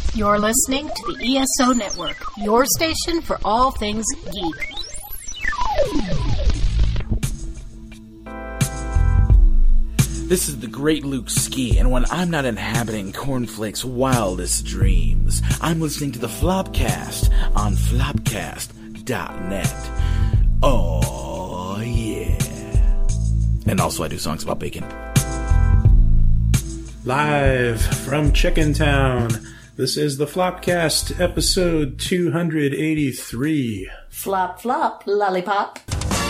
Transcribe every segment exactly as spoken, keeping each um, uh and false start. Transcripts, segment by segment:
You're listening to the E S O Network, your station for all things geek. This is the great Luke Ski, and when I'm not inhabiting Cornflake's wildest dreams, I'm listening to the Flopcast on flopcast dot net. Oh, yeah. And also I do songs about bacon. Live from Chicken Town, this is the Flopcast, episode two eighty-three. Flop, flop, lollipop.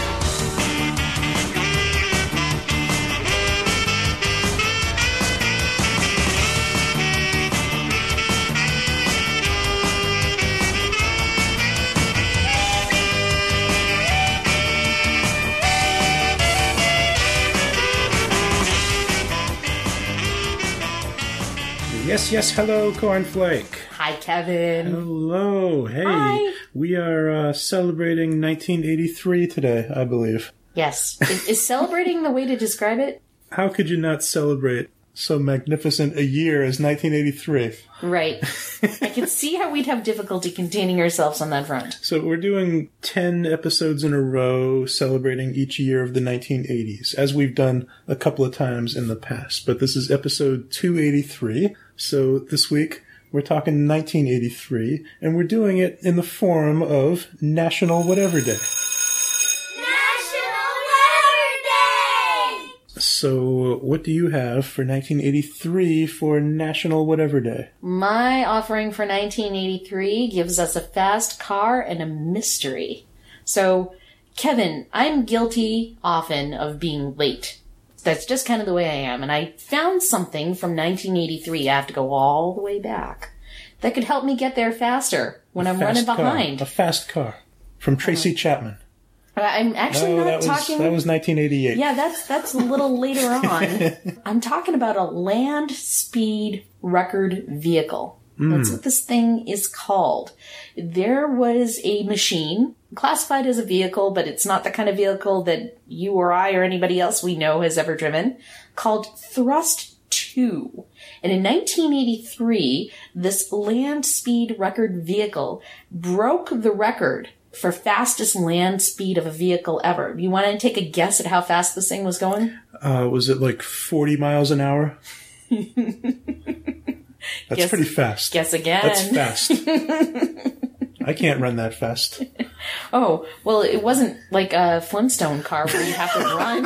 Yes, yes, hello, Cornflake. Hi, Kevin. Hello, hey. Hi. We are uh, celebrating nineteen eighty-three today, I believe. Yes. Is, is celebrating the way to describe it? How could you not celebrate so magnificent a year as nineteen eighty-three? Right. I can see how we'd have difficulty containing ourselves on that front. So we're doing ten episodes in a row celebrating each year of the nineteen eighties, as we've done a couple of times in the past. But this is episode two eighty-three. So this week, we're talking nineteen eighty-three, and we're doing it in the form of National Whatever Day. National Whatever Day! So what do you have for nineteen eighty-three for National Whatever Day? My offering for nineteen eighty-three gives us a fast car and a mystery. So, Kevin, I'm guilty often of being late. That's just kind of the way I am. And I found something from nineteen eighty-three, I have to go all the way back, that could help me get there faster when I'm running Car. behind. A fast car. From Tracy uh, Chapman. I'm actually no, not that was, talking... that was nineteen eighty-eight. Yeah, that's that's a little later on. I'm talking about a land speed record vehicle. Mm. That's what this thing is called. There was a machine classified as a vehicle, but it's not the kind of vehicle that you or I or anybody else we know has ever driven, called Thrust two. And in nineteen eighty-three, this land speed record vehicle broke the record for fastest land speed of a vehicle ever. You want to take a guess at how fast this thing was going? Uh, was it like forty miles an hour? That's guess, pretty fast. Guess again. That's fast. I can't run that fast. Oh, well, it wasn't like a Flintstone car where you have to run.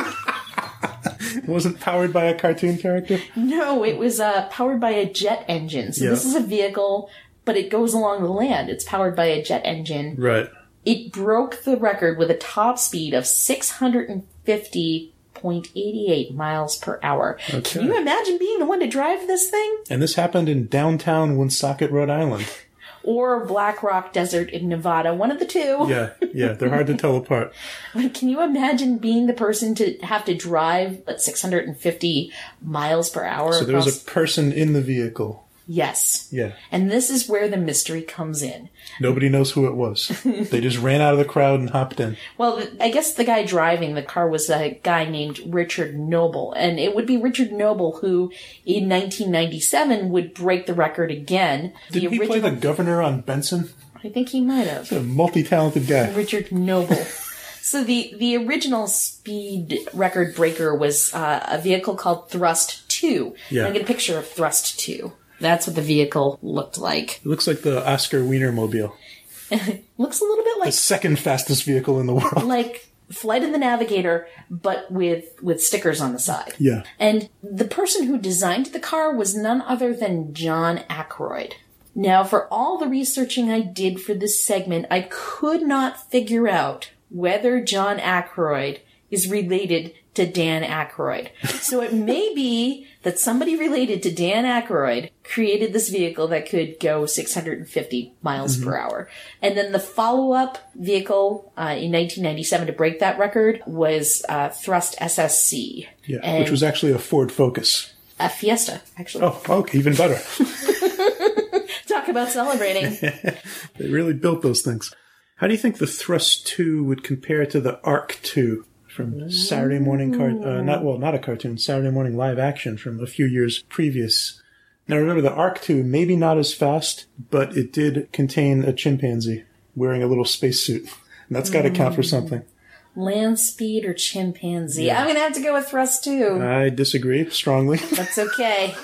It wasn't powered by a cartoon character? No, it was uh, powered by a jet engine. So yeah. This is a vehicle, but it goes along the land. It's powered by a jet engine. Right. It broke the record with a top speed of six hundred fifty point eight eight miles per hour. Okay. Can you imagine being the one to drive this thing? And this happened in downtown Woonsocket, Rhode Island. Or Black Rock Desert in Nevada. One of the two. Yeah, yeah. They're hard to tell apart. But can you imagine being the person to have to drive at six hundred fifty miles per hour? So there across... was a person in the vehicle. Yes. Yeah. And this is where the mystery comes in. Nobody knows who it was. They just ran out of the crowd and hopped in. Well, I guess the guy driving the car was a guy named Richard Noble. And it would be Richard Noble who, in nineteen ninety-seven, would break the record again. Did he original... play the governor on Benson? I think he might have. He's a multi-talented guy. Richard Noble. So the, the original speed record breaker was uh, a vehicle called Thrust two. Yeah. I get a picture of Thrust two. That's what the vehicle looked like. It looks like the Oscar Wienermobile. Looks a little bit like... the second fastest vehicle in the world. Like Flight of the Navigator, but with, with stickers on the side. Yeah. And the person who designed the car was none other than John Aykroyd. Now, for all the researching I did for this segment, I could not figure out whether John Aykroyd is related to Dan Aykroyd. So it may be that somebody related to Dan Aykroyd created this vehicle that could go six hundred fifty miles mm-hmm. per hour. And then the follow-up vehicle uh, in nineteen ninety-seven to break that record was uh, Thrust S S C. Yeah, and which was actually a Ford Focus. A Fiesta, actually. Oh, okay, even better. Talk about celebrating. They really built those things. How do you think the Thrust two would compare to the Arc two? From Saturday morning, car- uh, not well, not a cartoon, Saturday morning live action from a few years previous Now remember, the Arc two, maybe not as fast, but it did contain a chimpanzee wearing a little spacesuit. And that's got to count for something. Land speed or chimpanzee? Yeah. I'm going to have to go with Thrust two. I disagree strongly. That's okay.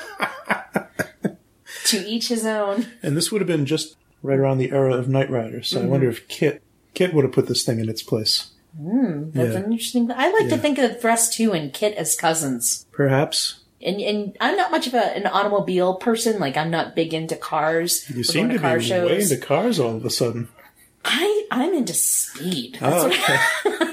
To each his own. And this would have been just right around the era of Knight Rider, so mm-hmm. I wonder if Kit Kit would have put this thing in its place. Mm, that's yeah. an interesting... I like yeah. to think of Thrust two and Kit as cousins. Perhaps. And and I'm not much of a, an automobile person. Like, I'm not big into cars. You seem to, to car be shows. way into cars all of a sudden. I, I'm into speed. That's oh, okay. I,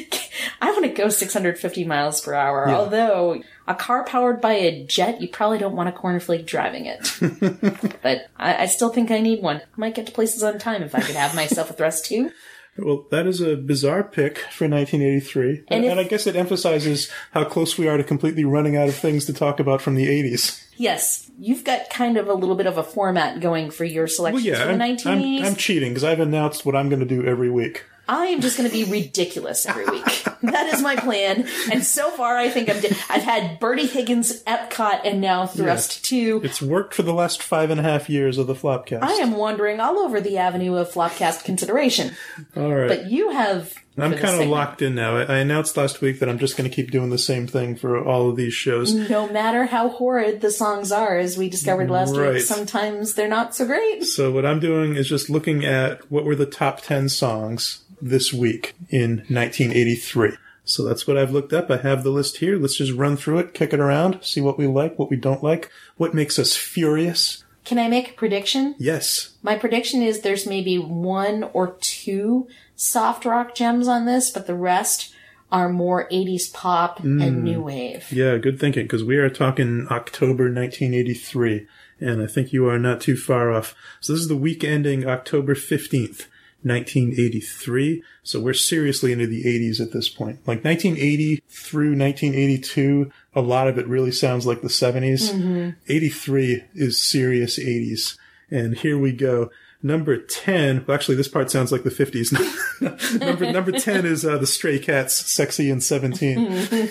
I want to go six hundred fifty miles per hour. Yeah. Although, a car powered by a jet, you probably don't want a cornflake driving it. But I, I still think I need one. I might get to places on time if I could have myself a Thrust two. Well, that is a bizarre pick for nineteen eighty-three. And, and, if, and I guess it emphasizes how close we are to completely running out of things to talk about from the eighties. Yes. You've got kind of a little bit of a format going for your selections well, yeah, from the nineteen eighties. I'm, I'm cheating because I've announced what I'm going to do every week. I am just going to be ridiculous every week. That is my plan. And so far, I think I'm di- I've had Bertie Higgins, Epcot, and now Thrust two. It's worked for the last five and a half years of the Flopcast. I am wandering all over the avenue of Flopcast consideration. All right. But you have... I'm kind of locked in now. I, I announced last week that I'm just going to keep doing the same thing for all of these shows. No matter how horrid the songs are, as we discovered last right. week, sometimes they're not so great. So what I'm doing is just looking at what were the top ten songs this week in nineteen eighty-three. So that's what I've looked up. I have the list here. Let's just run through it, kick it around, see what we like, what we don't like, what makes us furious. Can I make a prediction? Yes. My prediction is there's maybe one or two soft rock gems on this, but the rest are more eighties pop mm. and new wave. Yeah, good thinking, because we are talking October nineteen eighty-three, and I think you are not too far off. So this is the week ending October fifteenth. nineteen eighty-three, so we're seriously into the eighties at this point. Like nineteen eighty through nineteen eighty-two, a lot of it really sounds like the seventies. Mm-hmm. eighty-three is serious eighties. And here we go. Number ten, well, actually this part sounds like the fifties. number, number ten is uh, the Stray Cats, Sexy and seventeen.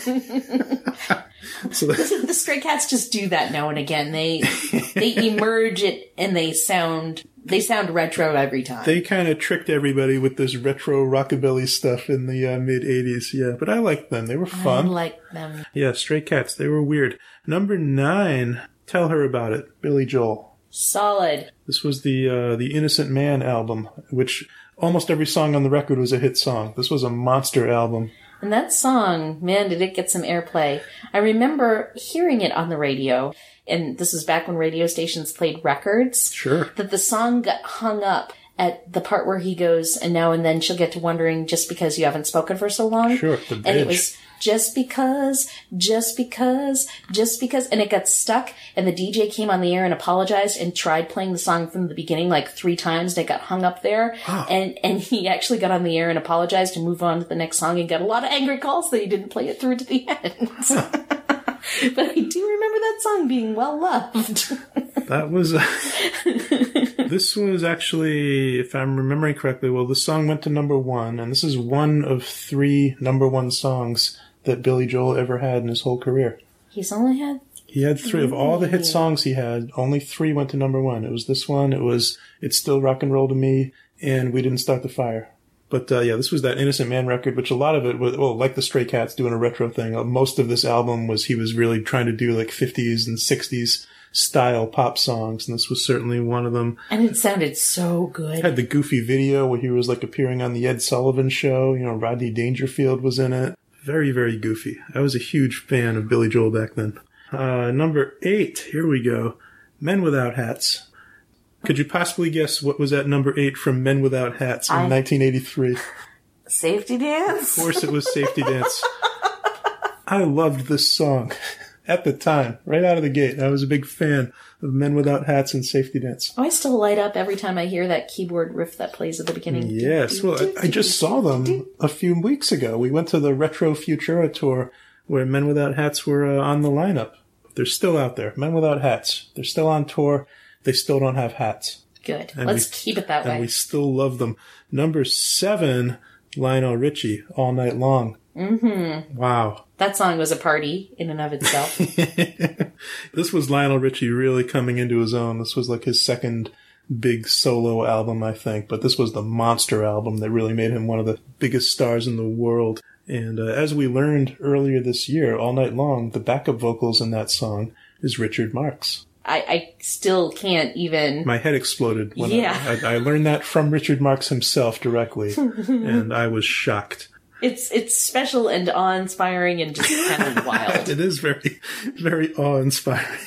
So the, the Stray Cats just do that now and again. They they emerge it and they sound they sound retro every time. They kind of tricked everybody with this retro rockabilly stuff in the uh, mid eighties. Yeah, but I liked them. They were fun. I liked them. Yeah, Stray Cats. They were weird. Number nine. Tell Her About It. Billy Joel. Solid. This was the uh, the Innocent Man album, which almost every song on the record was a hit song. This was a monster album. And that song, man, did it get some airplay. I remember hearing it on the radio, and this was back when radio stations played records. Sure. That the song got hung up at the part where he goes, and now and then she'll get to wondering just because you haven't spoken for so long. Sure, the bridge. And it was just because, just because, just because, and it got stuck, and the D J came on the air and apologized and tried playing the song from the beginning like three times, and it got hung up there, oh. and, and he actually got on the air and apologized and moved on to the next song and got a lot of angry calls that he didn't play it through to the end. But I do remember that song being well loved. That was... Uh, this was actually, if I'm remembering correctly, well, the song went to number one, and this is one of three number one songs that Billy Joel ever had in his whole career. He's only had... He had three. Of all the hit songs he had, only three went to number one. It was this one, it was It's Still Rock and Roll to Me, and We Didn't Start the Fire. But, uh, yeah, this was that Innocent Man record, which a lot of it was, well, like the Stray Cats doing a retro thing. Uh, most of this album was, he was really trying to do like fifties and sixties style pop songs, and this was certainly one of them. And it sounded so good. It had the goofy video where he was like appearing on the Ed Sullivan Show. You know, Rodney Dangerfield was in it. Very, very goofy. I was a huge fan of Billy Joel back then. Uh, number eight, here we go. Men Without Hats. Could you possibly guess what was at number eight from Men Without Hats in I... nineteen eighty-three? Safety Dance? Of course it was Safety Dance. I loved this song at the time, right out of the gate. I was a big fan of Men Without Hats and Safety Dance. Oh, I still light up every time I hear that keyboard riff that plays at the beginning. Yes, well, I, I just saw them a few weeks ago. We went to the Retro Futura tour where Men Without Hats were uh, on the lineup. They're still out there. Men Without Hats. They're still on tour. They still don't have hats. Good. And Let's we, keep it that and way. And we still love them. Number seven, Lionel Richie, All Night Long. Mm-hmm. Wow. That song was a party in and of itself. This was Lionel Richie really coming into his own. This was like his second big solo album, I think. But this was the monster album that really made him one of the biggest stars in the world. And uh, as we learned earlier this year, All Night Long, the backup vocals in that song is Richard Marx. I, I still can't even... My head exploded when Yeah. I, I, I learned that from Richard Marx himself directly, and I was shocked. It's it's special and awe-inspiring and just kind of wild. It is very, very awe-inspiring.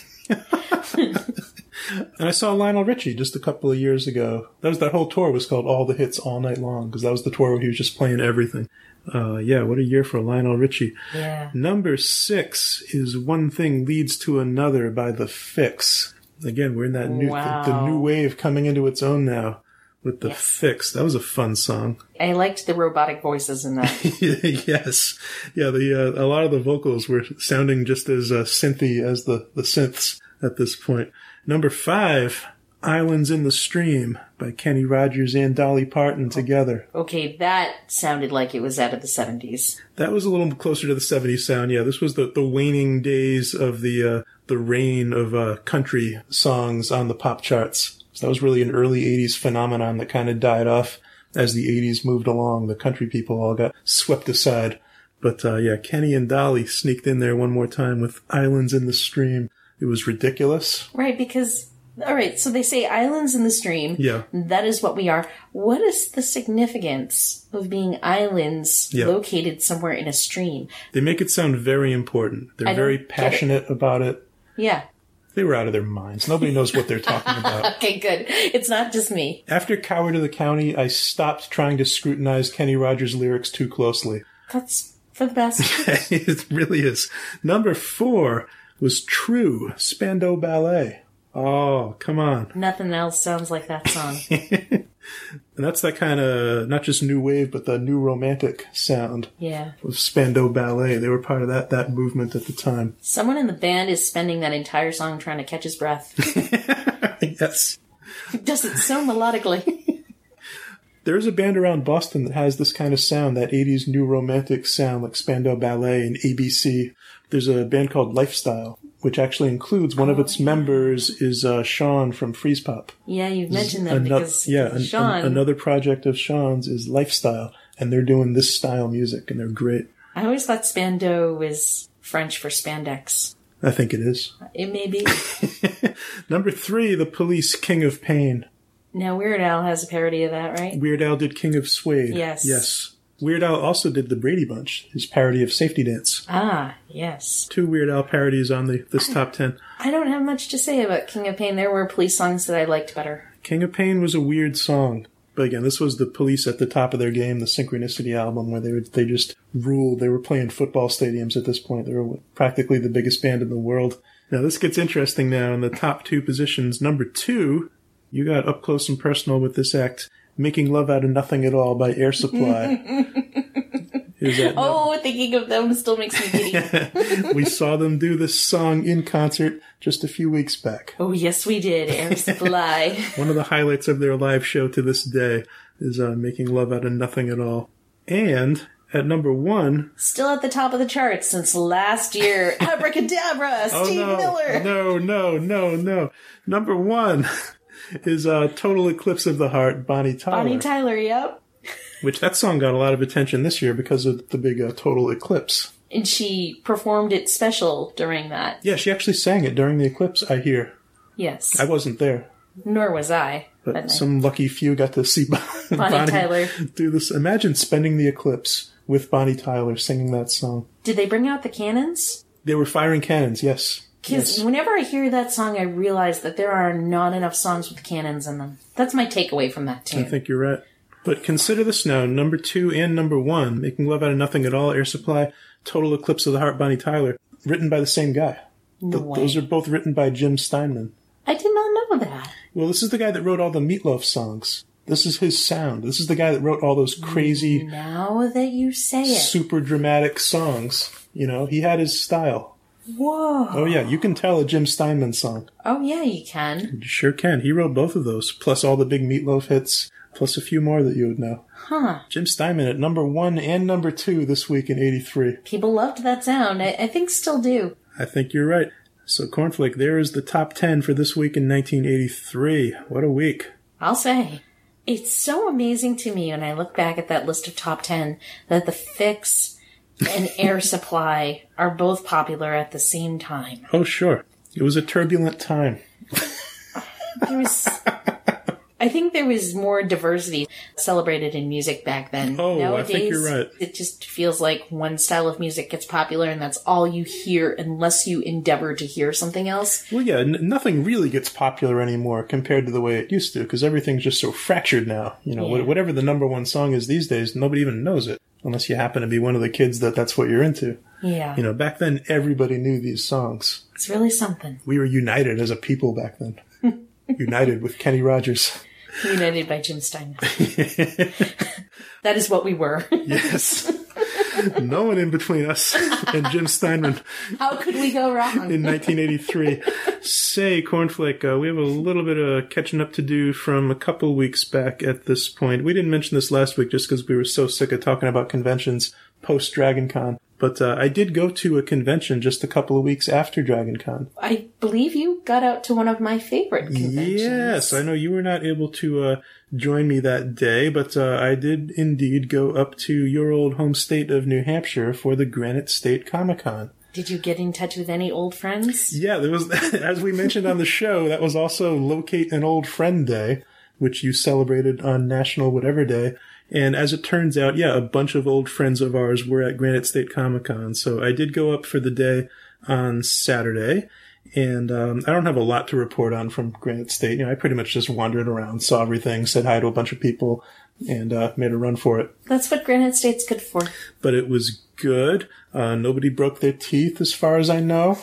And I saw Lionel Richie just a couple of years ago. That was that whole tour was called All the Hits All Night Long, because that was the tour where he was just playing everything. Uh, yeah, what a year for Lionel Richie. Yeah. Number six is One Thing Leads to Another by The Fix. Again, we're in that new, Wow. the, the new wave coming into its own now with The Yes. Fix. That was a fun song. I liked the robotic voices in that. Yes. Yeah, the uh, a lot of the vocals were sounding just as uh, synthy as the, the synths at this point. Number five, Islands in the Stream by Kenny Rogers and Dolly Parton together. Okay, that sounded like it was out of the seventies. That was a little closer to the seventies sound. Yeah, this was the, the waning days of the uh, the reign of uh, country songs on the pop charts. So that was really an early eighties phenomenon that kind of died off as the eighties moved along. The country people all got swept aside. But uh, yeah, Kenny and Dolly sneaked in there one more time with Islands in the Stream. It was ridiculous. Right, because... All right, so they say islands in the stream. Yeah. That is what we are. What is the significance of being islands Yeah. located somewhere in a stream? They make it sound very important. They're I don't very get passionate about it. Yeah. They were out of their minds. Nobody knows what they're talking about. Okay, good. It's not just me. After Coward of the County, I stopped trying to scrutinize Kenny Rogers' lyrics too closely. That's for the best. It really is. Number four was True, Spandau Ballet. Oh, come on. Nothing else sounds like that song. And that's that kind of, not just new wave, but the new romantic sound Yeah. of Spandau Ballet. They were part of that, that movement at the time. Someone in the band is spending that entire song trying to catch his breath. Yes. Does it so melodically. There's a band around Boston that has this kind of sound, that eighties new romantic sound, like Spandau Ballet and A B C. There's a band called Lifestyle, which actually includes one of its members is uh, Sean from Freeze Pop. Yeah, you've mentioned them Ano- because yeah, an- Sean... an- another project of Sean's is Lifestyle, and they're doing this style music, and they're great. I always thought Spandau was French for spandex. I think it is. It may be. Number three, The Police, King of Pain. Now, Weird Al has a parody of that, right? Weird Al did King of Suede. Yes. Yes. Weird Al also did the Brady Bunch, his parody of Safety Dance. Ah, yes. Two Weird Al parodies on the this top ten. I don't have much to say about King of Pain. There were police songs that I liked better. King of Pain was a weird song. But again, this was the Police at the top of their game, the Synchronicity album, where they would, they just ruled. They were playing football stadiums at this point. They were practically the biggest band in the world. Now, this gets interesting now. In the top two positions, number two, you got up close and personal with this act, Making Love Out of Nothing at All by Air Supply. Is that Oh, thinking of them still makes me giddy. We saw them do this song in concert just a few weeks back. Oh, yes, we did. Air Supply. One of the highlights of their live show to this day is uh, Making Love Out of Nothing at All. And at number one... Still at the top of the charts since last year. Abracadabra, Oh, Steve no, Miller. no, no, no, no. Number one is uh, Total Eclipse of the Heart, Bonnie Tyler. Bonnie Tyler, yep. Which that song got a lot of attention this year because of the big uh, Total Eclipse. And she performed it special during that. Yeah, she actually sang it during the eclipse, I hear. Yes. I wasn't there. Nor was I. But But some lucky few got to see Bonnie, Bonnie Tyler. do this. Imagine spending the eclipse with Bonnie Tyler singing that song. Did they bring out the cannons? They were firing cannons, yes. Because Yes. whenever I hear that song, I realize that there are not enough songs with cannons in them. That's my takeaway from that I tune. think you're right. But consider this now, number two and number one, Making Love Out of Nothing at All, Air Supply, Total Eclipse of the Heart, Bonnie Tyler, written by the same guy. No Th- way. Those are both written by Jim Steinman. I did not know that. Well, this is the guy that wrote all the Meatloaf songs. This is his sound. This is the guy that wrote all those crazy, Now that you say it. super dramatic songs. You know, he had his style. Whoa. Oh yeah, you can tell a Jim Steinman song. Oh, yeah, you can. You sure can. He wrote both of those, plus all the big Meatloaf hits, plus a few more that you would know. Huh. Jim Steinman at number one and number two this week in eighty-three. People loved that sound. I, I think still do. I think you're right. So, Cornflake, there is the top ten for this week in nineteen eighty-three. What a week. I'll say. It's so amazing to me when I look back at that list of top ten that the Fix and Air Supply are both popular at the same time. Oh, sure. It was a turbulent time. There was... I think there was more diversity celebrated in music back then. Oh, Nowadays, I think you're right. It just feels like one style of music gets popular and that's all you hear unless you endeavor to hear something else. Well, yeah, n- nothing really gets popular anymore compared to the way it used to, because everything's just so fractured now. You know, Yeah. wh- whatever the number one song is these days, nobody even knows it, unless you happen to be one of the kids that that's what you're into. Yeah. You know, back then, everybody knew these songs. It's really something. We were united as a people back then. United with Kenny Rogers. United by Jim Steinman. That is what we were. Yes. No one in between us and Jim Steinman How could we go wrong? in nineteen eighty-three. Say, Cornflake, uh, we have a little bit of catching up to do from a couple weeks back at this point. We didn't mention this last week just because we were so sick of talking about conventions post-Dragon Con. But uh, I did go to a convention just a couple of weeks after Dragon Con. I believe you got out to one of my favorite conventions. Yes, I know you were not able to uh, join me that day, but uh, I did indeed go up to your old home state of New Hampshire for the Granite State Comic Con. Did you get in touch with any old friends? Yeah, there was, as we mentioned on the show, that was also Locate an Old Friend Day, which you celebrated on National Whatever Day. And as it turns out, yeah, a bunch of old friends of ours were at Granite State Comic Con. So I did go up for the day on Saturday. And um, I don't have a lot to report on from Granite State. You know, I pretty much just wandered around, saw everything, said hi to a bunch of people, and uh, made a run for it. That's what Granite State's good for. But it was good. Uh, nobody broke their teeth, as far as I know.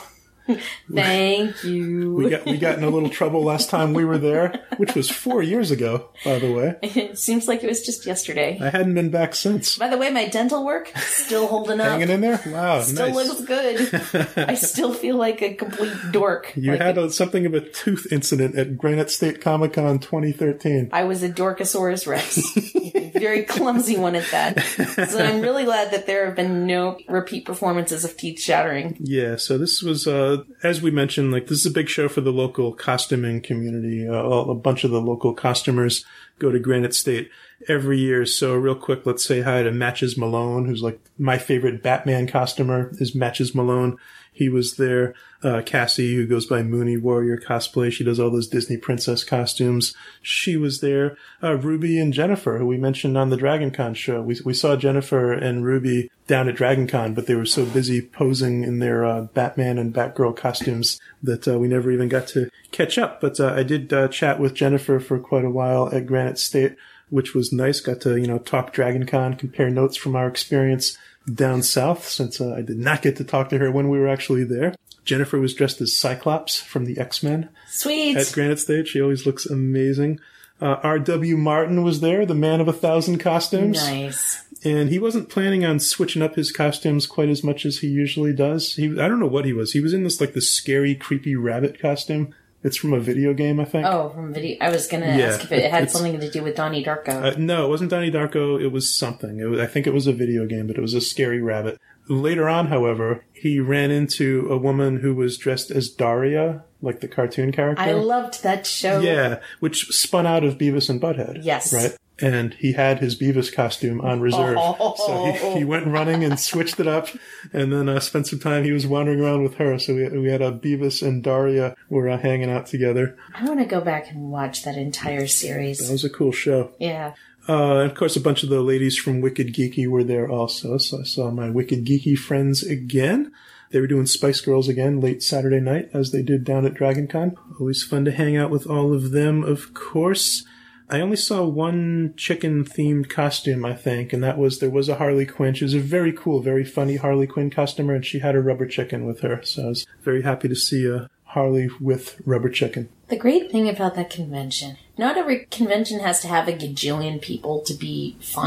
Thank you. We got we got in a little trouble last time we were there, which was four years ago, by the way. It seems like it was just yesterday. I hadn't been back since. By the way, my dental work, still holding up. Hanging in there? Wow, Still nice. looks good. I still feel like a complete dork. You Like, had a, something of a tooth incident at Granite State Comic Con twenty thirteen. I was a Dorkosaurus Rex. A very clumsy one at that. So I'm really glad that there have been no repeat performances of teeth shattering. Yeah, so this was, uh, as we mentioned, like, this is a big show for the local costuming community. Uh, a bunch of the local costumers go to Granite State every year. So real quick, let's say hi to Matches Malone, who's like my favorite Batman costumer is Matches Malone. He was there. Uh, Cassie, who goes by Mooney Warrior Cosplay. She does all those Disney princess costumes. She was there. Uh, Ruby and Jennifer, who we mentioned on the Dragon Con show. We, we saw Jennifer and Ruby down at Dragon Con, but they were so busy posing in their uh, Batman and Batgirl costumes that uh, we never even got to catch up. But uh, I did uh, chat with Jennifer for quite a while at Granite State, which was nice. Got to, you know, talk Dragon Con, compare notes from our experience down south, since uh, I did not get to talk to her when we were actually there. Jennifer was dressed as Cyclops from the X-Men. Sweet. At Granite State. She always looks amazing. Uh, R W Martin was there, the man of a thousand costumes. Nice. And he wasn't planning on switching up his costumes quite as much as he usually does. He, I don't know what he was. He was in this, like, this scary, creepy rabbit costume. It's from a video game, I think. Oh, from video. I was going to Yeah, ask if it had it's- something to do with Donnie Darko. Uh, no, it wasn't Donnie Darko. It was something. It was, I think it was a video game, but it was a scary rabbit. Later on, however, he ran into a woman who was dressed as Daria, like the cartoon character. I loved that show. Yeah, which spun out of Beavis and Butthead. Yes. Right? And he had his Beavis costume on reserve. Oh. So he, he went running and switched it up, and then uh, spent some time. He was wandering around with her. So we, we had a Beavis and Daria were uh, hanging out together. I want to go back and watch that entire That series. was a cool show. Yeah. Uh, and of course, a bunch of the ladies from Wicked Geeky were there also. So I saw my Wicked Geeky friends again. They were doing Spice Girls again late Saturday night, as they did down at Dragon Con. Always fun to hang out with all of them, of course. I only saw one chicken-themed costume, I think, and that was, there was a Harley Quinn. She was a very cool, very funny Harley Quinn costumer, and she had a rubber chicken with her. So I was very happy to see a Harley with rubber chicken. The great thing about that convention, not every convention has to have a gajillion people to be fun.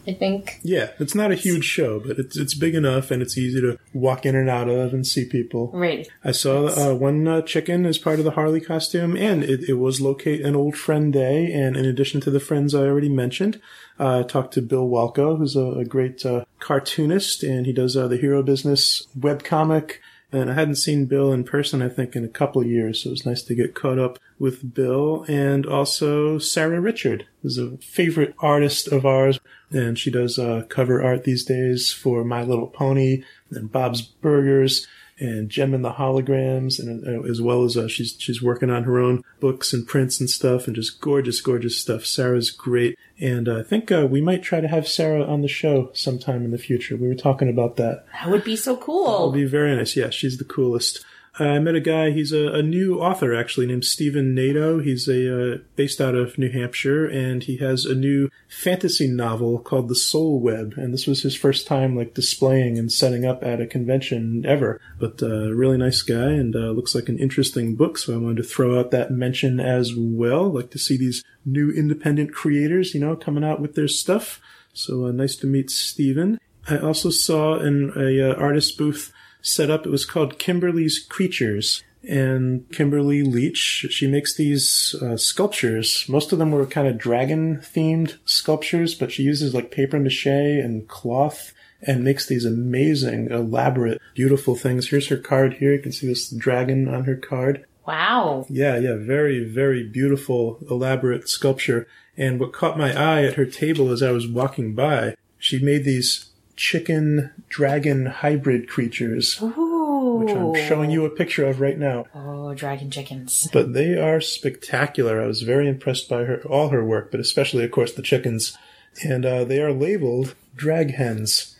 I think. Yeah, it's not a huge show, but it's it's big enough and it's easy to walk in and out of and see people. Right. I saw uh, one uh, chicken as part of the Harley costume, and it, it was locate an old friend day. And in addition to the friends I already mentioned, uh, I talked to Bill Walko, who's a, a great uh, cartoonist, and he does uh, the Hero Business webcomic. And I hadn't seen Bill in person, I think, in a couple of years, so it was nice to get caught up with Bill. And also Sarah Richard, who's a favorite artist of ours, and she does uh, cover art these days for My Little Pony and Bob's Burgers and Gem and the Holograms, and uh, as well as uh, she's she's working on her own books and prints and stuff, and just gorgeous, gorgeous stuff. Sarah's great, and uh, I think uh, we might try to have Sarah on the show sometime in the future. We were talking about that. That would be so cool. That would be very nice. Yeah, she's the coolest. I met a guy, he's a, a new author, actually, named Stephen Nato. He's a uh, based out of New Hampshire, and he has a new fantasy novel called The Soul Web, and this was his first time, like, displaying and setting up at a convention ever. But uh, really nice guy, and uh, looks like an interesting book, so I wanted to throw out that mention as well. Like to see these new independent creators, you know, coming out with their stuff. So uh, nice to meet Stephen. I also saw in a uh, artist booth set up. It was called Kimberly's Creatures, and Kimberly Leach, she makes these uh, sculptures. Most of them were kind of dragon-themed sculptures, but she uses like paper mache and cloth and makes these amazing, elaborate, beautiful things. Here's her card here. You can see this dragon on her card. Wow. Yeah, yeah, very, very beautiful, elaborate sculpture. And what caught my eye at her table as I was walking by, she made these chicken dragon hybrid creatures, Ooh. which I'm showing you a picture of right now. Oh, dragon chickens. But they are spectacular. I was very impressed by her, all her work, but especially, of course, the chickens. And uh, they are labeled drag hens.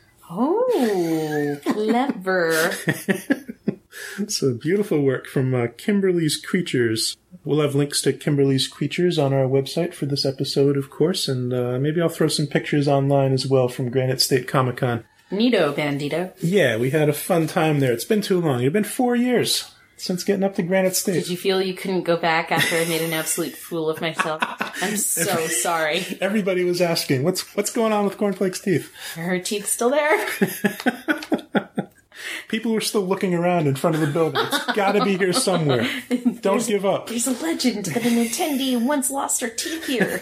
Oh, clever. So beautiful work from uh, Kimberly's Creatures. We'll have links to Kimberly's Creatures on our website for this episode, of course, and uh, maybe I'll throw some pictures online as well from Granite State Comic Con. Neato, Bandito. Yeah, we had a fun time there. It's been too long. It's been four years since getting up to Granite State. Did you feel you couldn't go back after I made an absolute fool of myself? I'm so sorry. Everybody was asking, what's what's going on with Cornflake's teeth? Are her teeth still there? People were still looking around in front of the building. It's gotta be here somewhere. Don't There's- give up. There's a legend that an attendee once lost her teeth here.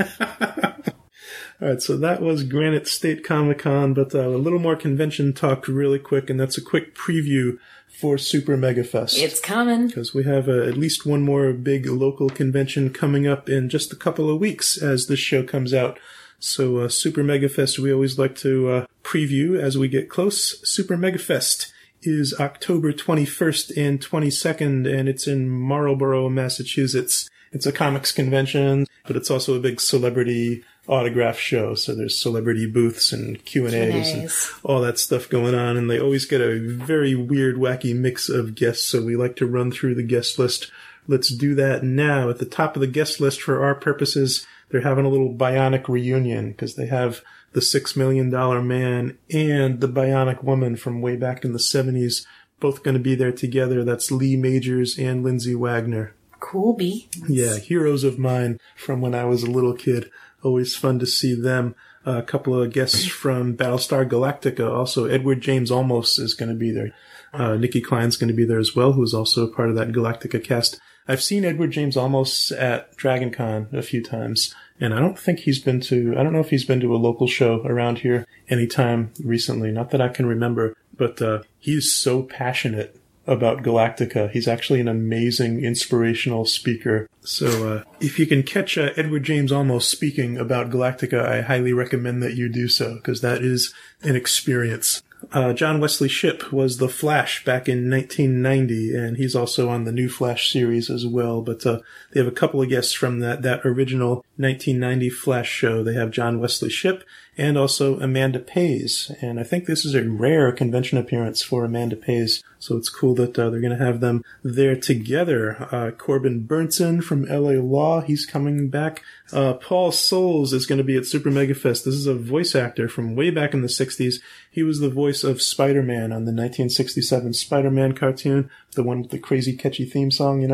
All right, so that was Granite State Comic Con, but uh, a little more convention talk really quick, and that's a quick preview for Super Mega Fest. It's coming. Because we have uh, at least one more big local convention coming up in just a couple of weeks as this show comes out. So uh, Super Mega Fest, we always like to uh, preview as we get close. Super Mega Fest is October twenty-first and twenty-second, and it's in Marlborough, Massachusetts. It's a comics convention, but it's also a big celebrity autograph show. So there's celebrity booths and Q and A's and all that stuff going on. And they always get a very weird, wacky mix of guests. So we like to run through the guest list. Let's do that now. At the top of the guest list for our purposes, they're having a little Bionic reunion because they have the Six Million Dollar Man and the Bionic Woman from way back in the seventies, both going to be there together. That's Lee Majors and Lindsay Wagner. Cool beans. Yeah, heroes of mine from when I was a little kid. Always fun to see them. Uh, a couple of guests from Battlestar Galactica. Also, Edward James Olmos is going to be there. Uh, Nikki Klein's going to be there as well, who's also part of that Galactica cast. I've seen Edward James Olmos at Dragon Con a few times, and I don't think he's been to, I don't know if he's been to a local show around here anytime recently. Not that I can remember, but uh, he's so passionate about Galactica. He's actually an amazing, inspirational speaker. So uh, if you can catch uh, Edward James Olmos speaking about Galactica, I highly recommend that you do so, because that is an experience. Uh, John Wesley Shipp was the Flash back in nineteen ninety, and he's also on the new Flash series as well. But uh, they have a couple of guests from that, that original nineteen ninety Flash show. They have John Wesley Shipp and also Amanda Pays. And I think this is a rare convention appearance for Amanda Pays. So it's cool that uh, they're going to have them there together. Uh, Corbin Burnson from L A Law, he's coming back. Uh, Paul Soules is going to be at Super Mega Fest. This is a voice actor from way back in the sixties. He was the voice of Spider-Man on the nineteen sixty-seven Spider-Man cartoon, the one with the crazy catchy theme song, you know.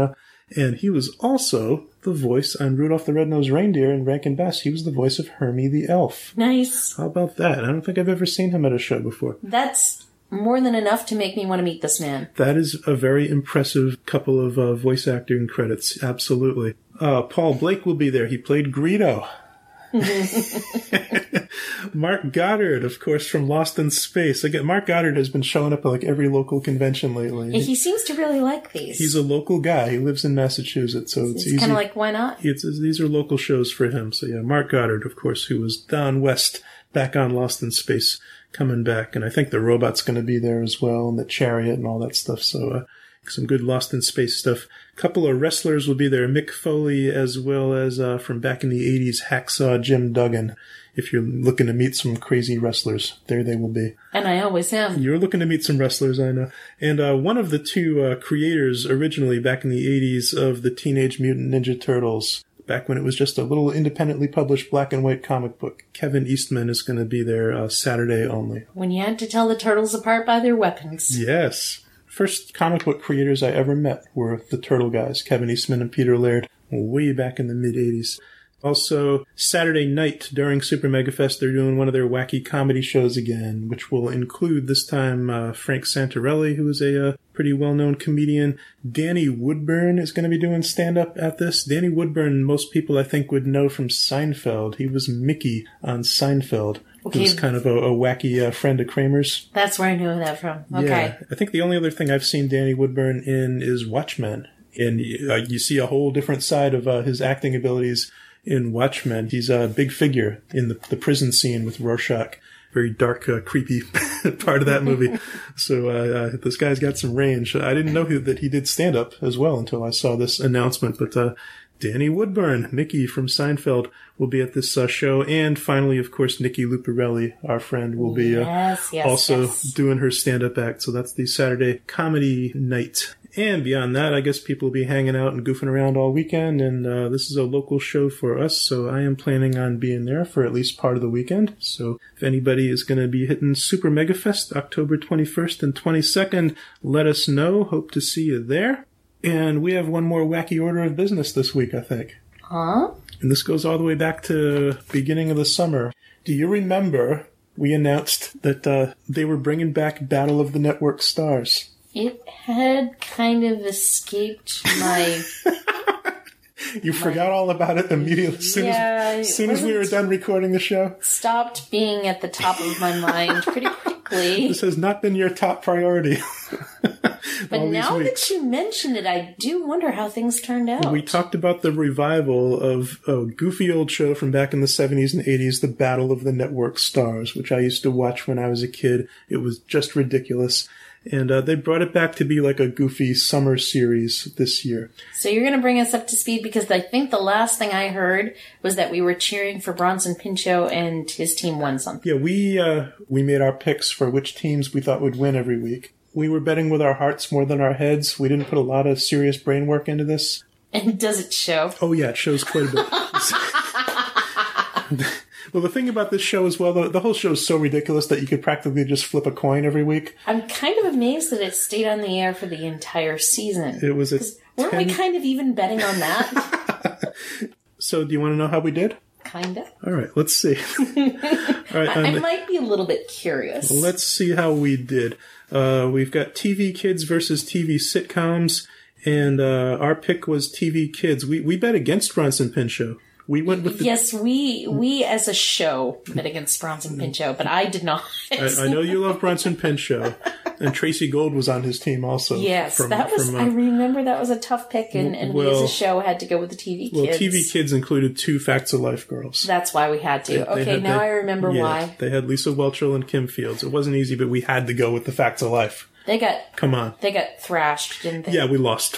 And he was also the voice on Rudolph the Red-Nosed Reindeer in Rankin Bass. He was the voice of Hermie the Elf. Nice. How about that? I don't think I've ever seen him at a show before. That's more than enough to make me want to meet this man. That is a very impressive couple of uh, voice acting credits. Absolutely. Uh, Paul Blake will be there. He played Greedo. Mark Goddard, of course, from Lost in Space. Again, Mark Goddard has been showing up at like every local convention lately. Yeah, he seems to really like these. He's a local guy. He lives in Massachusetts, so it's, it's easy. kind of like, why not? It's, these are local shows for him. So yeah, Mark Goddard, of course, who was Don West back on Lost in Space, coming back, and I think the robot's going to be there as well, and the chariot and all that stuff. So uh, some good Lost in Space stuff. A couple of wrestlers will be there. Mick Foley, as well as uh, from back in the eighties, Hacksaw Jim Duggan. If you're looking to meet some crazy wrestlers, there they will be. And I always am. You're looking to meet some wrestlers, I know. And uh, one of the two uh, creators originally back in the eighties of the Teenage Mutant Ninja Turtles, back when it was just a little independently published black and white comic book, Kevin Eastman is going to be there uh, Saturday only. When you had to tell the turtles apart by their weapons. Yes. First comic book creators I ever met were the Turtle guys, Kevin Eastman and Peter Laird, way back in the mid-eighties. Also, Saturday night during Super Mega Fest, they're doing one of their wacky comedy shows again, which will include this time uh, Frank Santarelli, who is a uh, pretty well-known comedian. Danny Woodburn is going to be doing stand-up at this. Danny Woodburn, most people I think would know from Seinfeld. He was Mickey on Seinfeld. Okay. He was kind of a, a wacky uh, friend of Kramer's. That's where I know that from. Okay. Yeah, I think the only other thing I've seen Danny Woodburn in is Watchmen. And uh, you see a whole different side of uh, his acting abilities in Watchmen. He's a big figure in the, the prison scene with Rorschach. Very dark, uh, creepy part of that movie. So uh, uh, this guy's got some range. I didn't know who, that he did stand-up as well until I saw this announcement. But uh, Danny Woodburn, Mickey from Seinfeld, will be at this uh, show. And finally, of course, Nikki Luparelli, our friend, will be uh, yes, yes, also yes. doing her stand-up act. So that's the Saturday comedy night. And beyond that, I guess people will be hanging out and goofing around all weekend, and uh, this is a local show for us, so I am planning on being there for at least part of the weekend. So if anybody is going to be hitting Super Mega Fest October twenty-first and twenty-second, let us know. Hope to see you there. And we have one more wacky order of business this week, I think. Huh? And this goes all the way back to beginning of the summer. Do you remember we announced that uh, they were bringing back Battle of the Network Stars? It had kind of escaped my... You my, forgot all about it immediately as soon, yeah, as, as, soon as we were done recording the show? Stopped being at the top of my mind pretty quickly. This has not been your top priority. But now that you mention it, I do wonder how things turned out. We talked about the revival of a goofy old show from back in the seventies and eighties, The Battle of the Network Stars, which I used to watch when I was a kid. It was just ridiculous. And uh, they brought it back to be like a goofy summer series this year. So you're going to bring us up to speed, because I think the last thing I heard was that we were cheering for Bronson Pinchot and his team won something. Yeah, we uh, we made our picks for which teams we thought would win every week. We were betting with our hearts more than our heads. We didn't put a lot of serious brain work into this. And does it show? Oh, yeah, it shows quite a bit. Well, the thing about this show as well, the, the whole show is so ridiculous that you could practically just flip a coin every week. I'm kind of amazed that it stayed on the air for the entire season. It was a Weren't ten... we kind of even betting on that? So, do you want to know how we did? Kinda. All right, let's see. All right, I, I might be a little bit curious. Let's see how we did. Uh, we've got T V Kids versus T V sitcoms, and uh, our pick was T V Kids. We we bet against Bronson Pinchot. We went with the... Yes, we we as a show bet against Bronson Pinchot, but I did not. I, I know you love Bronson Pinchot, and Tracy Gold was on his team also. Yes, from, that was. From, uh, I remember that was a tough pick, and, and well, we as a show had to go with the T V Kids. Well, T V Kids included two Facts of Life girls. That's why we had to. They, okay, they had, now they, I remember yeah, why. They had Lisa Whelchel and Kim Fields. It wasn't easy, but we had to go with the Facts of Life. They got come on. They got thrashed, didn't they? Yeah, we lost.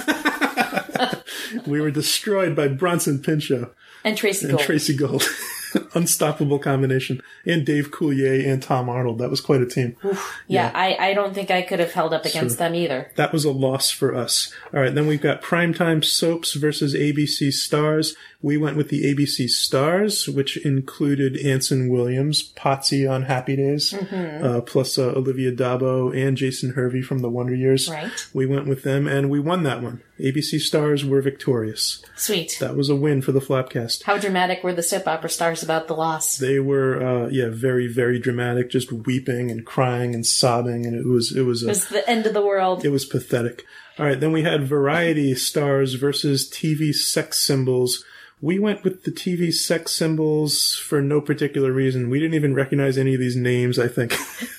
We were destroyed by Bronson Pinchot and Tracy and Gold. Tracy Gold. unstoppable combination. And Dave Coulier and Tom Arnold. That was quite a team. Oof. Yeah, yeah. I, I don't think I could have held up against so, them either. That was a loss for us. All right, then we've got primetime soaps versus A B C Stars. We went with the A B C Stars, which included Anson Williams, Potsy on Happy Days, mm-hmm. uh, plus uh, Olivia Dabo and Jason Hervey from the Wonder Years. Right. We went with them, and we won that one. A B C Stars were victorious. Sweet. That was a win for the Flopcast. How dramatic were the soap opera stars about the loss? They were, uh, yeah, very, very dramatic, just weeping and crying and sobbing, and it was, it was, a, it was the end of the world. It was pathetic. All right, then we had variety stars versus T V sex symbols. We went with the T V sex symbols for no particular reason. We didn't even recognize any of these names, I think.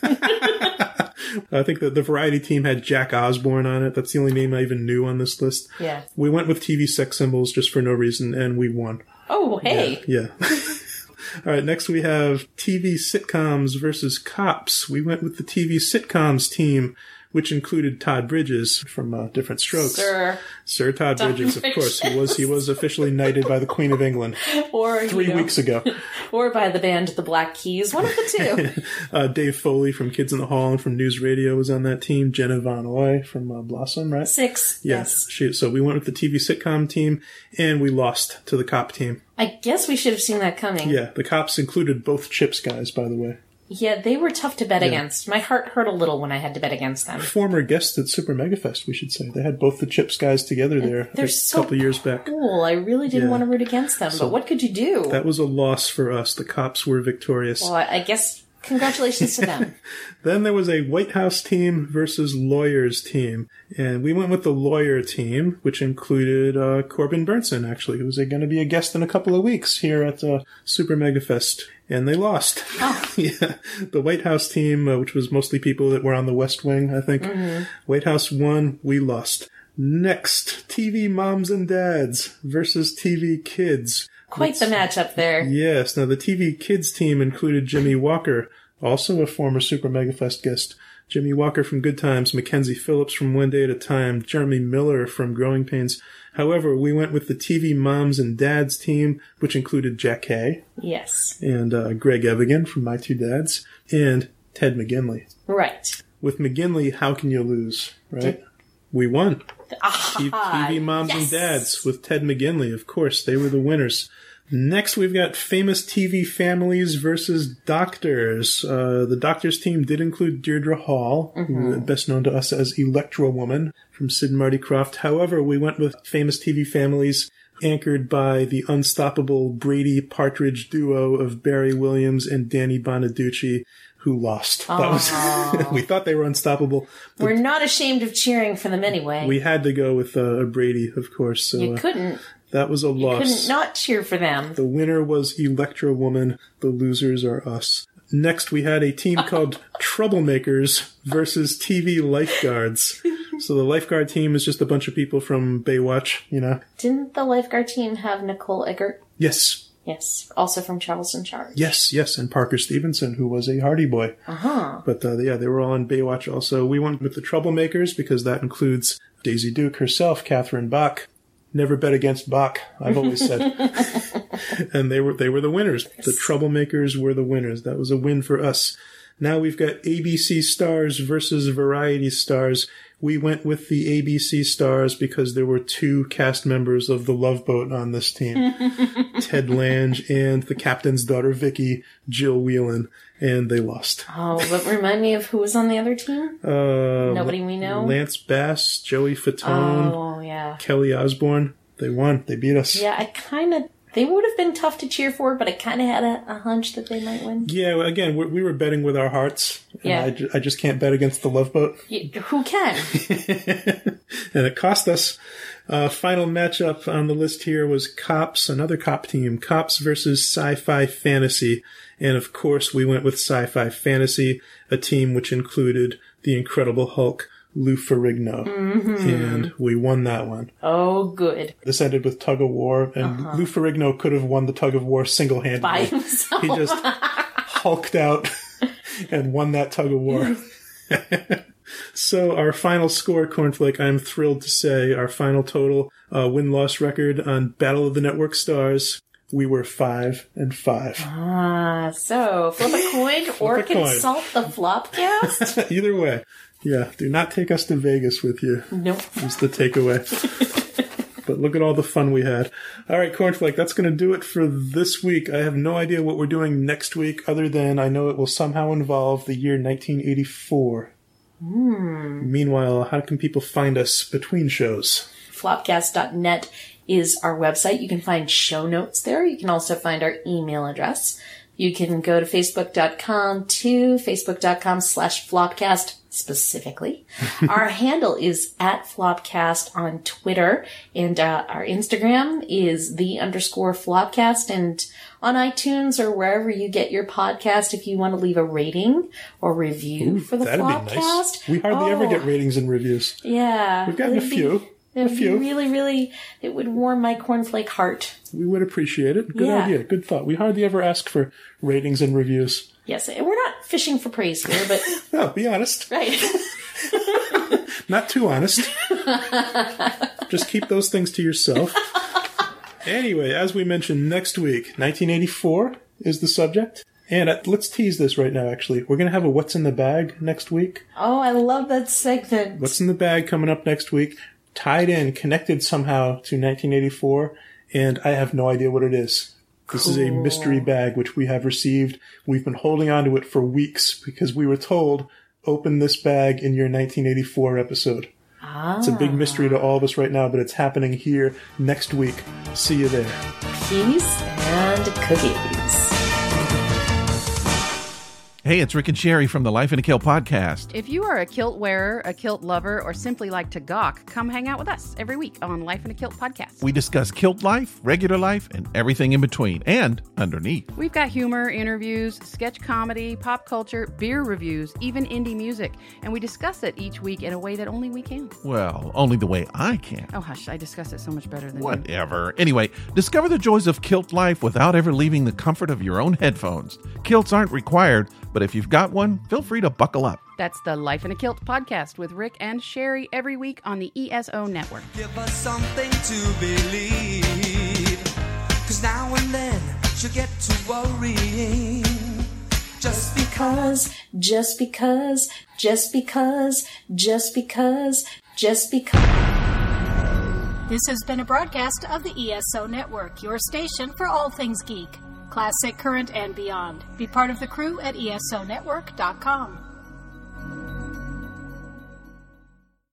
I think that the variety team had Jack Osborne on it. That's the only name I even knew on this list. Yeah. We went with T V sex symbols just for no reason, and we won. Oh, hey. Yeah. yeah. All right, next we have T V sitcoms versus cops. We went with the T V sitcoms team, which included Todd Bridges from uh, Different Strokes. Sir. Sir Todd, Todd Bridges, Bridges, of course. He was he was officially knighted by the Queen of England or, three you know, weeks ago. Or by the band The Black Keys. One of the two. uh, Dave Foley from Kids in the Hall and from News Radio was on that team. Jenna Von Oy from uh, Blossom, right? Six, yes. yes. She, so we went with the T V sitcom team, and we lost to the cop team. I guess we should have seen that coming. Yeah, the cops included both Chips guys, by the way. Yeah, they were tough to bet yeah. against. My heart hurt a little when I had to bet against them. Former guests at Super Mega Fest, we should say. They had both the Chips guys together there They're a so couple years back. Cool. I really didn't yeah. want to root against them, so but what could you do? That was a loss for us. The cops were victorious. Well, I guess congratulations to them. Then there was a White House team versus lawyers team. And we went with the lawyer team, which included uh, Corbin Burnson, actually, who was going to be a guest in a couple of weeks here at uh, Super Mega Fest. And they lost. Oh. yeah. The White House team, uh, which was mostly people that were on the West Wing, I think. Mm-hmm. White House won. We lost. Next, T V moms and dads versus T V kids. Quite Let's, the matchup there. Yes. Now, the T V kids team included Jimmy Walker, also a former Super Mega Fest guest. Jimmy Walker from Good Times, Mackenzie Phillips from One Day at a Time, Jeremy Miller from Growing Pains. However, we went with the T V moms and dads team, which included Jack Hay. Yes. And uh, Greg Evigan from My Two Dads. And Ted McGinley. Right. With McGinley, how can you lose, right? Did- we won. Ah, T V moms yes. and dads with Ted McGinley, of course. They were the winners. Next, we've got famous T V families versus doctors. Uh, the doctors team did include Deirdre Hall, mm-hmm. best known to us as Electra Woman from Sid and Marty Krofft. However, we went with famous T V families anchored by the unstoppable Brady Partridge duo of Barry Williams and Danny Bonaducci, who lost. That was we thought they were unstoppable. We're not ashamed of cheering for them anyway. We had to go with uh, Brady, of course. So, you couldn't. Uh, that was a you loss. couldn't not cheer for them. The winner was Electra Woman. The losers are us. Next, we had a team called Troublemakers versus T V Lifeguards. So the lifeguard team is just a bunch of people from Baywatch, you know. Didn't the lifeguard team have Nicole Eggert? Yes. Yes. Also from Charles in Charge. Yes, yes. And Parker Stevenson, who was a Hardy Boy. Uh-huh. But uh, yeah, they were all on Baywatch also. We went with the Troublemakers because that includes Daisy Duke herself, Catherine Bach. Never bet against Bach, I've always said. And they were they were the winners. Yes. The Troublemakers were the winners. That was a win for us. Now we've got A B C stars versus variety stars. We went with the A B C stars because there were two cast members of The Love Boat on this team. Ted Lange and the captain's daughter, Vicky, Jill Whelan. And they lost. Oh, but remind me of who was on the other team? Uh, Nobody we know? Lance Bass, Joey Fatone, oh, yeah. Kelly Osbourne. They won. They beat us. Yeah, I kind of... They would have been tough to cheer for, but I kind of had a, a hunch that they might win. Yeah, well, again, we, we were betting with our hearts. And yeah. I, ju- I just can't bet against the Love Boat. Yeah, who can? And it cost us. Uh, final matchup on the list here was Cops, another cop team. Cops versus Sci-Fi Fantasy. And of course, we went with Sci-Fi Fantasy, a team which included the Incredible Hulk, Lou Ferrigno. Mm-hmm. And we won that one. Oh, good. This ended with tug of war, and uh-huh. Lou Ferrigno could have won the tug of war single-handedly. By himself. He just hulked out and won that tug of war. So our final score, Cornflake, I'm thrilled to say, our final total uh, win-loss record on Battle of the Network Stars we were five and five. Ah, so flip a coin or a coin. consult the Flopcast? Either way. Yeah, do not take us to Vegas with you. Nope. Is the takeaway. But look at all the fun we had. All right, Cornflake, that's going to do it for this week. I have no idea what we're doing next week, other than I know it will somehow involve the year nineteen eighty-four. Hmm. Meanwhile, how can people find us between shows? Flopcast dot net is our website. You can find show notes there. You can also find our email address. You can go to facebook dot com to facebook dot com slash flopcast specifically. Our handle is at Flopcast on Twitter, and uh, our Instagram is the underscore Flopcast, and on iTunes or wherever you get your podcast, if you want to leave a rating or review Ooh, for the that'd Flopcast. be nice. We hardly oh, ever get ratings and reviews. Yeah. We've gotten a it'd be- few. It A would few. be really, really, it would warm my cornflake heart. We would appreciate it. Good Yeah. idea. Good thought. We hardly ever ask for ratings and reviews. Yes, and we're not fishing for praise here, but No, be honest. right. Not too honest. Just keep those things to yourself. Anyway, as we mentioned, next week, nineteen eighty-four is the subject. And uh, let's tease this right now, actually. We're going to have a What's in the Bag next week. Oh, I love that segment. What's in the Bag coming up next week, tied in, connected somehow to nineteen eighty-four, and I have no idea what it is. This is a mystery bag which we have received. We've been holding on to it for weeks because we were told, open this bag in your nineteen eighty-four episode. Ah. It's a big mystery to all of us right now, but it's happening here next week. See you there. Peace and cookies. Hey, it's Rick and Sherry from the Life in a Kilt podcast. If you are a kilt wearer, a kilt lover, or simply like to gawk, come hang out with us every week on Life in a Kilt podcast. We discuss kilt life, regular life, and everything in between and underneath. We've got humor, interviews, sketch comedy, pop culture, beer reviews, even indie music, and we discuss it each week in a way that only we can. Well, only the way I can. Oh, hush, I discuss it so much better than you. Whatever. Anyway, discover the joys of kilt life without ever leaving the comfort of your own headphones. Kilts aren't required, but if you've got one, feel free to buckle up. That's the Life in a Kilt podcast with Rick and Sherry every week on the E S O Network. Give us something to believe, 'cause now and then she'll get to worrying. Just Because, just because, just because, just because, just because. This has been a broadcast of the E S O Network, your station for all things geek. Classic, current, and beyond. Be part of the crew at E S O network dot com.